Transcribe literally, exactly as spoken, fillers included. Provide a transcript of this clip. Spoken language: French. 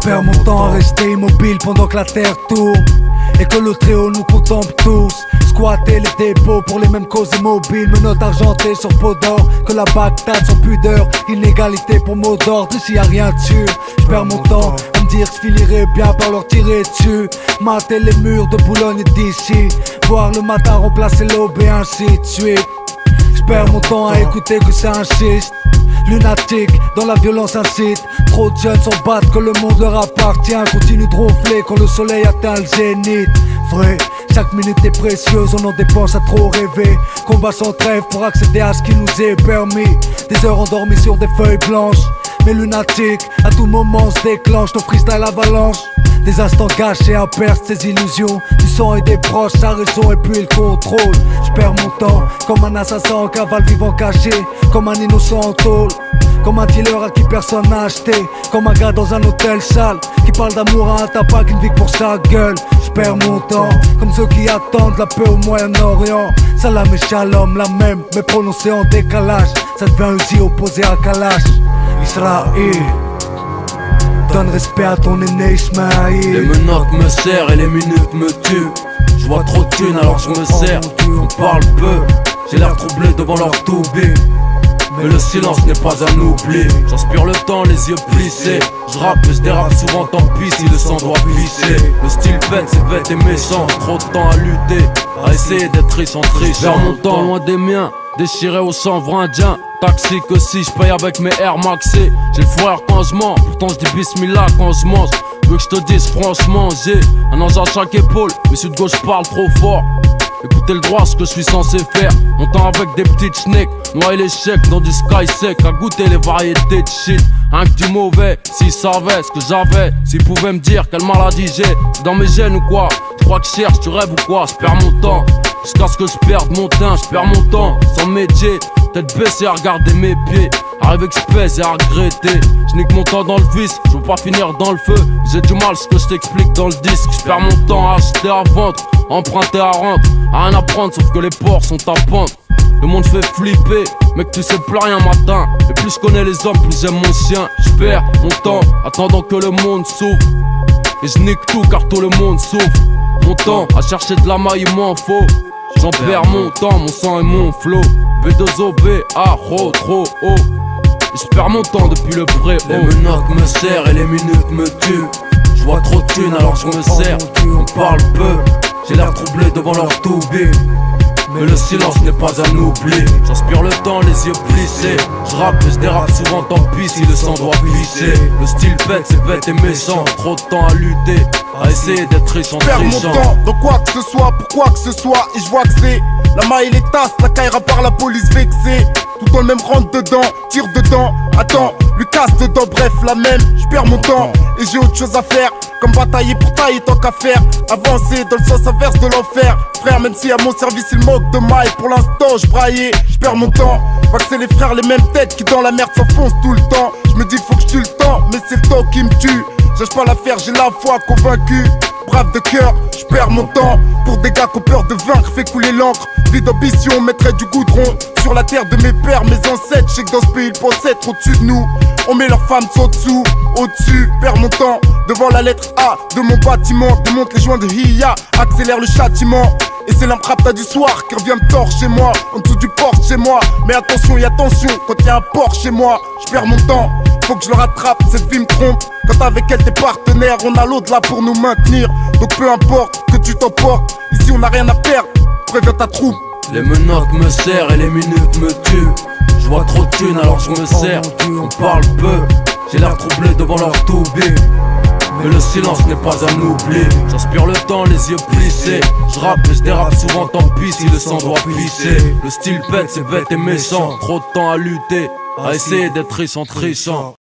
perds mon temps à rester immobile pendant que la terre tourne et que le Très-Haut nous contemple tous. Squatter les dépôts pour les mêmes causes immobiles, menottes argentées sur peau d'or, que la Bagdad sans pudeur, inégalité pour mot d'ordre, ici y'a rien dessus. J'perds mon temps à me dire que je finirais bien par leur tirer dessus. Mater les murs de Boulogne et d'ici, voir le matin remplacer l'aube et ainsi de suite. J'perds mon temps à écouter que ça insiste. Lunatique, dans la violence incite. Trop de jeunes s'en battent que le monde leur appartient. Continue de ronfler quand le soleil atteint le zénith. Vrai, chaque minute est précieuse, on en dépense à trop rêver. Combat sans trêve pour accéder à ce qui nous est permis. Des heures endormies sur des feuilles blanches. Mais lunatique, à tout moment se déclenche ton freestyle avalanche. Des instants gâchés à perdre ses illusions. Du sang et des proches, sa raison et puis le contrôle. J'perds mon temps comme un assassin en cavale vivant caché. Comme un innocent en tôle. Comme un dealer à qui personne n'a acheté. Comme un gars dans un hôtel sale qui parle d'amour à un tabac qui ne vit que pour sa gueule. J'perds mon temps comme ceux qui attendent la paix au Moyen-Orient. Salam et shalom, la même mais prononcée en décalage. Ça devient Uzi opposé à Kalash. Israël, donne respect à ton aîné Ismaël. Les menottes me serrent et les minutes me tuent. Je vois trop de thunes alors je me sers. On parle peu, j'ai l'air troublé devant leur toubé. Mais le silence n'est pas un oubli. J'inspire le temps, les yeux plissés. Je rappe et je dérape souvent, tant pis si le sang doit pisser. Le style bête, c'est bête et méchant. Trop de temps à lutter, à essayer d'être riche en trichant. J'perds mon temps loin des miens, déchiré au chanvre indien. Taxi que si je paye avec mes Air Maxé. J'ai le frère quand je mens, pourtant je dis bismillah quand je mange. Veux que je te dise franchement, j'ai un ange à chaque épaule. Mais sud gauche parle trop fort. Écoutez le droit, ce que je suis censé faire. Mon temps avec des petites schnecks, noyer l'échec dans du sky sec. À goûter les variétés de shit. Rien que du mauvais, s'ils savaient ce que j'avais. S'ils pouvaient me dire quelle maladie j'ai. C'est dans mes gènes ou quoi? Tu crois que je cherche, tu rêves ou quoi? J'perds mon temps, jusqu'à ce que je perde mon teint. J'perds mon temps, sans métier. Tête baissée à regarder mes pieds. Arrive express et à regretter. J'nique mon temps dans le vice, je veux pas finir dans le feu. J'ai du mal ce que je t'explique dans le disque. J'perds mon temps à acheter à vendre, emprunter à rendre. À rien à prendre sauf que les ports sont à pente. Le monde fait flipper, mec tu sais plus rien matin. Et plus je connais les hommes, plus j'aime mon chien. J'perds mon temps, attendant que le monde s'ouvre. Et j'nique tout car tout le monde souffre. Mon temps à chercher de la maille, il m'en faut. J'en perds mon temps, mon sang et mon flow. V deux O B, A, ro, trop haut. Et j'perds mon temps depuis le pré. Les menottes me serrent et les minutes me tuent. Je vois trop de thunes alors je me sers. On parle peu, j'ai l'air troublé devant leur toubé. Mais le silence n'est pas un oubli. J'inspire le temps, les yeux plissés. Je rappe et je dérape souvent, tant pis si le sang doit pisser. Le style bête, c'est bête et méchant. Trop de temps à lutter, à essayer d'être riche en trichant. J'perds mon temps dans quoi que ce soit, pour quoi que ce soit. Et je vois que c'est la maille et les tasses, la caillera par la police vexée. Tout dans le même rentre dedans, tire dedans. Attends, lui casse dedans, bref la même. J'perds mon temps et j'ai autre chose à faire. Comme batailler pour tailler tant qu'à faire. Avancer dans le sens inverse de l'enfer. Frère, même si à mon service il manque de maille. Pour l'instant je braillais, j'perds mon temps. Vois que c'est les frères les mêmes têtes qui dans la merde s'enfoncent tout le temps. Je me dis faut que je tue le temps, mais c'est le temps qui me tue. J'lâche pas l'affaire, j'ai la foi convaincu. Brave de cœur, j'perds mon temps. Pour des gars qui ont peur de vaincre, fait couler l'encre. Vie d'ambition, mettrait du goudron sur la terre de mes pères, mes ancêtres. J'sais que dans ce pays ils pensent être au-dessus de nous. On met leurs femmes sont dessous, au-dessus, perds mon temps. Devant la lettre A de mon bâtiment. Démonte les joints de Hiya, accélère le châtiment. Et c'est l'imprapta du soir qui revient me tordre chez moi. En dessous du porte chez moi. Mais attention, y'a attention, quand y'a un port chez moi. J'perds mon temps, faut que je le rattrape, cette vie me trompe. Quand avec elle t'es partenaire, on a l'au-delà pour nous maintenir. Donc peu importe que tu t'emportes, ici on n'a rien à perdre, préviens ta troupe. Les menottes me serrent et les minutes me tuent. Je vois trop de thunes alors je me sers. On parle peu, j'ai l'air troublé devant leur toubé. Mais le silence n'est pas un oubli. J'inspire le temps, les yeux plissés. Je rappe et je dérape souvent, tant pis si le sang doit pisser. Le style bête, c'est bête et méchant. Trop de temps à lutter, à essayer d'être riche en trichant.